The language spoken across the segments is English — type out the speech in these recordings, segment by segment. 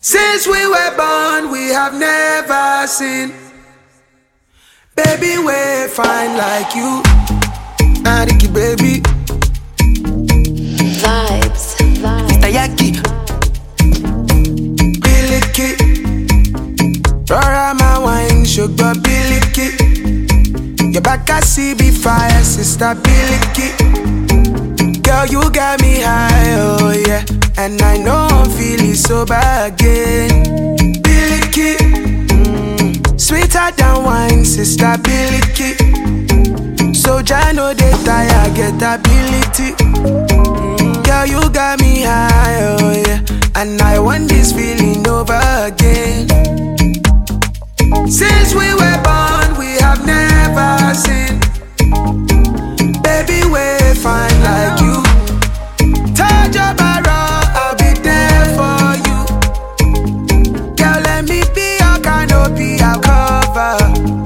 Since we were born, we have never seen baby we're fine like you. Ariki baby Vibes. Mr. Yaki Biliki Rora my wine, sugar Biliki. Your back I see be fire, sister Biliki. Girl, you got me high, oh yeah. And I know I'm feeling sober again. Biliki, sweeter than wine, sister Biliki. So I know they tire, get ability. Girl, you got me high, oh yeah. And I want this feeling over again. Since we were born, we have never seen baby we're fine like you. Touch your barrel, I'll be there for you. Girl, let me be your canopy, I'll cover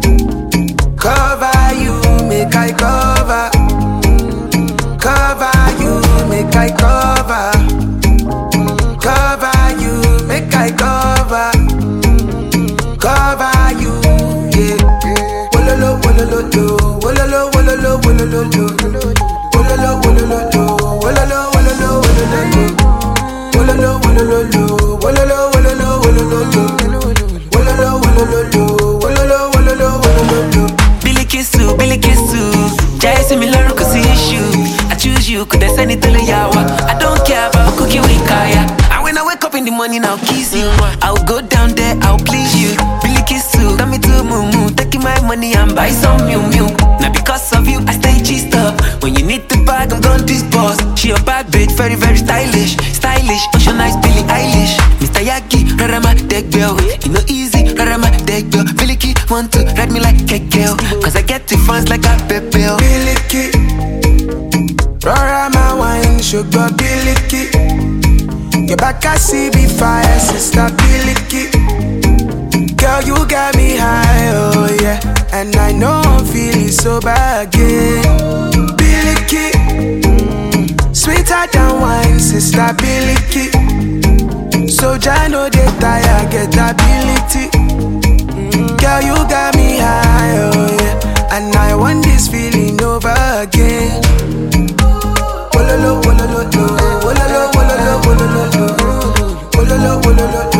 you, make I cover. Cover you, make I cover. Cover you, make I cover. Cover you, yeah. Wololo, wololo, do. Wololo, wololo, wololo, do. Wololo, wololo, do. Wololo, wololo, wololo, do. Wololo, wololo, do. Wololo, wololo, wololo, do. Wololo, wololo, do. Wololo, wololo, wololo, do. Biliki Su, Jai similar cause issue. I choose you, could I send it to the yawa? I don't care about cooking with kaya. And when I wake up in the morning, I'll kiss you. I'll go down there, I'll please you. Biliki Su, got me to Mumu, taking my money and buy some Miu Miu. Now because of you, I stay cheesed up. When you need the bag, I'm gone this boss. She a bad bitch, very, very stylish. Ocean Eyes, Billie Eilish. Mr. Yaki, Rarama, deck girl. You know easy, Rarama, deck girl. Biliki want to ride me like a girl. Cause I get the fans like a pepper. Biliki, Rora my wine, sugar Biliki. Your back I see be fire, sister Biliki. Girl, you got me high, oh yeah. And I know I'm feeling sober again. Biliki, sweeter than wine, sister Biliki. So I know they tire, get ability. Girl, you got me high, oh yeah. And I want this feeling over again. Wololo, wololo, do. Wololo, wololo, wololo, do. Wololo, wololo, do.